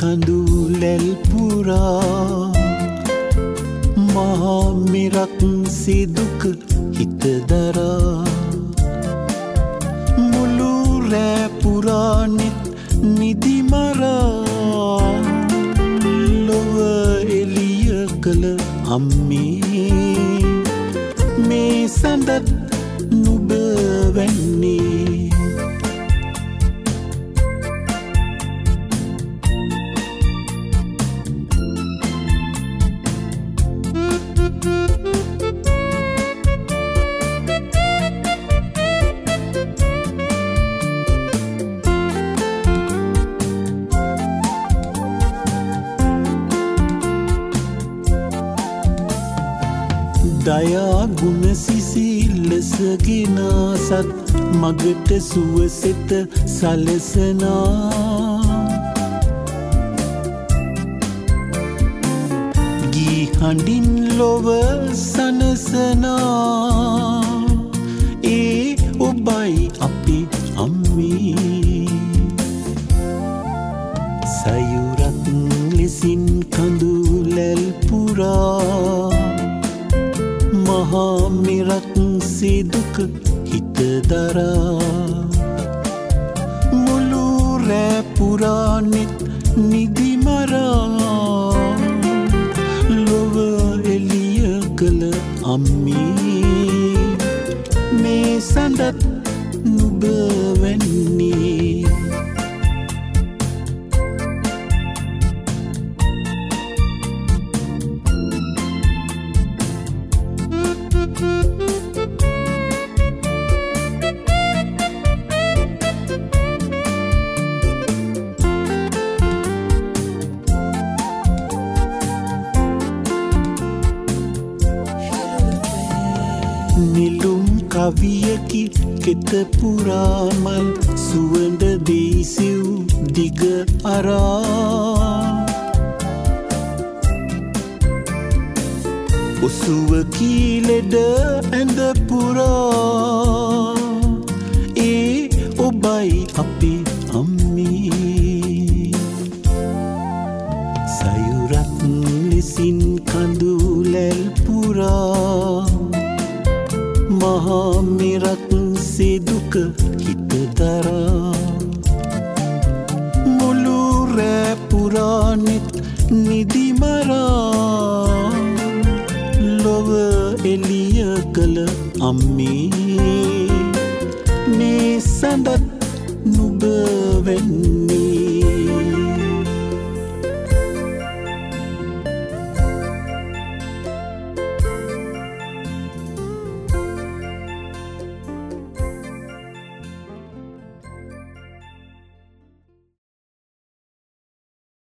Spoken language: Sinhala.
කඳුලැල් පුරා මහා මෙරක් සිදුක හිත දරා මුළු රෑ පුරානෙත් නිදි මරා ලොව එළිය කළ අම්මේ මේ සඳත් නුඹ වැන්නේ දයා ගුණ සිසිලසගෙන සත් මගට සුවසෙත සලසනා ගී හඬින් ලොව සනසනා ඒ ඔබයි අපි අම්මේ සයුරක් ලෙසින් කඳුලැල් පුරා මහා මෙරක් සිදුක හිත දරා මුළු රෑ පුරානෙත් නිදි මරා ලොව එළිය කළ අම්මේ මේ සඳත් නුඹ වැන්නේ නිලුම් කවියකි කෙත පුරාමල් සුවඳ දීසිව් දිග අරා ඔසුවකි ලෙඩ ඇඳ පුරා ඒ ඔබයි අපි අම්මේ සයුරක් ලෙසින් කඳුලැල් පුරා මහා මෙරක් සිදුක හිත දරා මුළු රෑ පුරානෙත් නිදි මරා ලොව එළිය කළ අම්මේ මේ සඳත් නුඹ වෙන්නේ